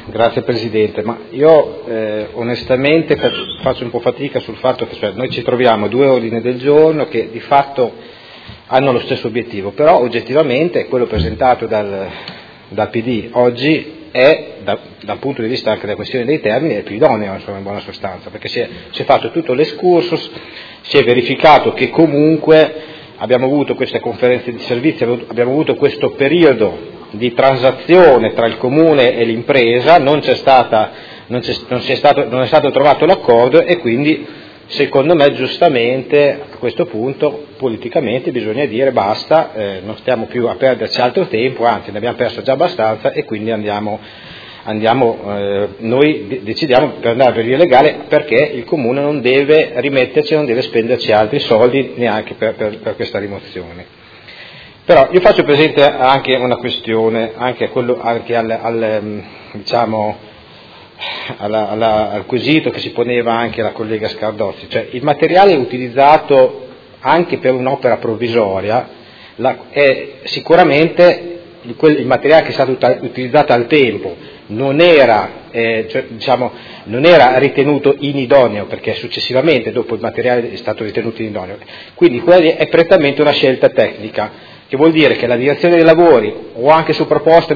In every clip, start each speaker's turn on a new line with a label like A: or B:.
A: Grazie Presidente, ma io onestamente faccio un po' fatica sul fatto che noi ci troviamo due ordini del giorno che di fatto hanno lo stesso obiettivo, però oggettivamente quello presentato dal PD oggi è, dal punto di vista anche della questione dei termini, è più idoneo, insomma, in buona sostanza, perché si è fatto tutto l'excursus, si è verificato che comunque abbiamo avuto queste conferenze di servizi, abbiamo avuto questo periodo di transazione tra il comune e l'impresa, non è stato trovato l'accordo e quindi secondo me giustamente a questo punto politicamente bisogna dire basta, non stiamo più a perderci altro tempo, anzi ne abbiamo perso già abbastanza e quindi noi decidiamo per andare per via legale, perché il comune non deve rimetterci, non deve spenderci altri soldi neanche per questa rimozione. Però io faccio presente anche una questione, anche al quesito che si poneva anche la collega Scardozzi, cioè il materiale utilizzato anche per un'opera provvisoria è sicuramente il materiale che è stato utilizzato al tempo, non era ritenuto inidoneo, perché successivamente dopo il materiale è stato ritenuto inidoneo, quindi quella è prettamente una scelta tecnica, che vuol dire che la direzione dei lavori o anche su proposta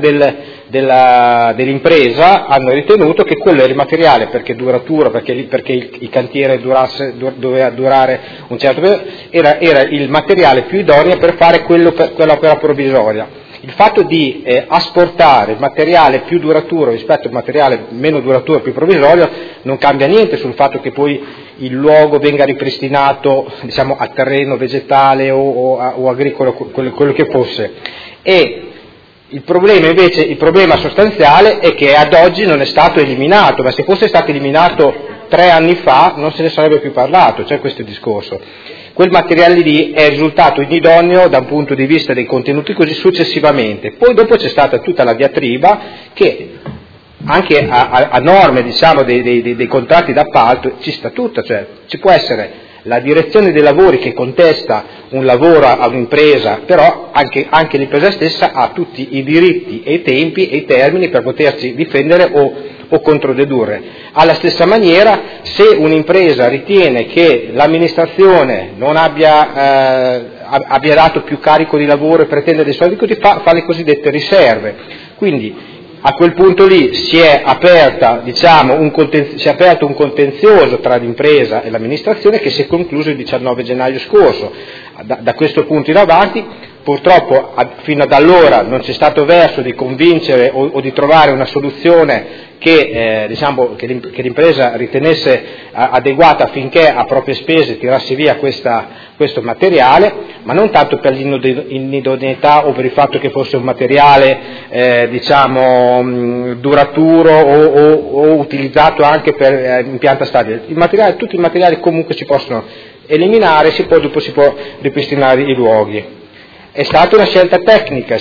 A: dell'impresa hanno ritenuto che quello era il materiale perché duraturo, perché il cantiere doveva durare un certo periodo, era il materiale più idoneo per fare quell'opera provvisoria. Il fatto di asportare il materiale più duraturo rispetto al materiale meno duraturo, più provvisorio, non cambia niente sul fatto che poi il luogo venga ripristinato, diciamo, a terreno vegetale o agricolo, quello che fosse. E il problema sostanziale è che ad oggi non è stato eliminato, ma se fosse stato eliminato 3 anni fa non se ne sarebbe più parlato, c'è questo discorso. Quel materiale lì è risultato inidoneo da un punto di vista dei contenuti così successivamente. Poi dopo c'è stata tutta la diatriba che anche a norme, diciamo, dei contratti d'appalto ci sta tutta, cioè ci può essere la direzione dei lavori che contesta un lavoro a un'impresa, però anche l'impresa stessa ha tutti i diritti e i tempi e i termini per potersi difendere o controdedurre. Alla stessa maniera, se un'impresa ritiene che l'amministrazione non abbia dato più carico di lavoro e pretende dei soldi così, fa le cosiddette riserve. Quindi a quel punto lì si è aperto un contenzioso tra l'impresa e l'amministrazione che si è concluso il 19 gennaio scorso. Da questo punto in avanti, purtroppo fino ad allora non c'è stato verso di convincere o di trovare una soluzione che l'impresa ritenesse adeguata affinché a proprie spese tirasse via questo materiale, ma non tanto per l'inidoneità o per il fatto che fosse un materiale duraturo o utilizzato anche per impianta stabile. Tutti i materiali comunque si possono eliminare, dopo si può ripristinare i luoghi. È stata una scelta tecnica,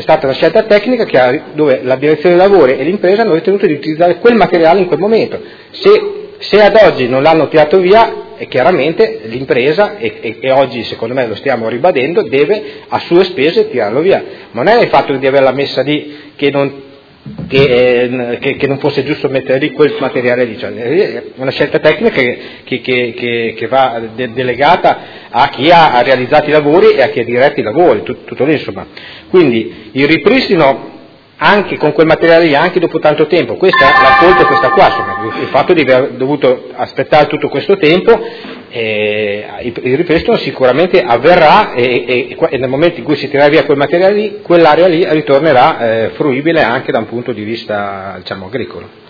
A: dove la direzione dei lavori e l'impresa hanno ritenuto di utilizzare quel materiale in quel momento. Se ad oggi non l'hanno tirato via, chiaramente l'impresa, e oggi secondo me lo stiamo ribadendo, deve a sue spese tirarlo via. Ma non è il fatto di averla messa lì che non fosse giusto mettere lì quel materiale lì, cioè, è una scelta tecnica che va delegata a chi ha realizzato i lavori e a chi ha diretto i lavori, tutto lì insomma. Quindi il ripristino anche con quel materiale lì, anche dopo tanto tempo, la colpa è questa qua, insomma, il fatto di aver dovuto aspettare tutto questo tempo, il ripristino sicuramente avverrà e nel momento in cui si tirerà via quel materiale lì, quell'area lì ritornerà fruibile anche da un punto di vista, diciamo, agricolo.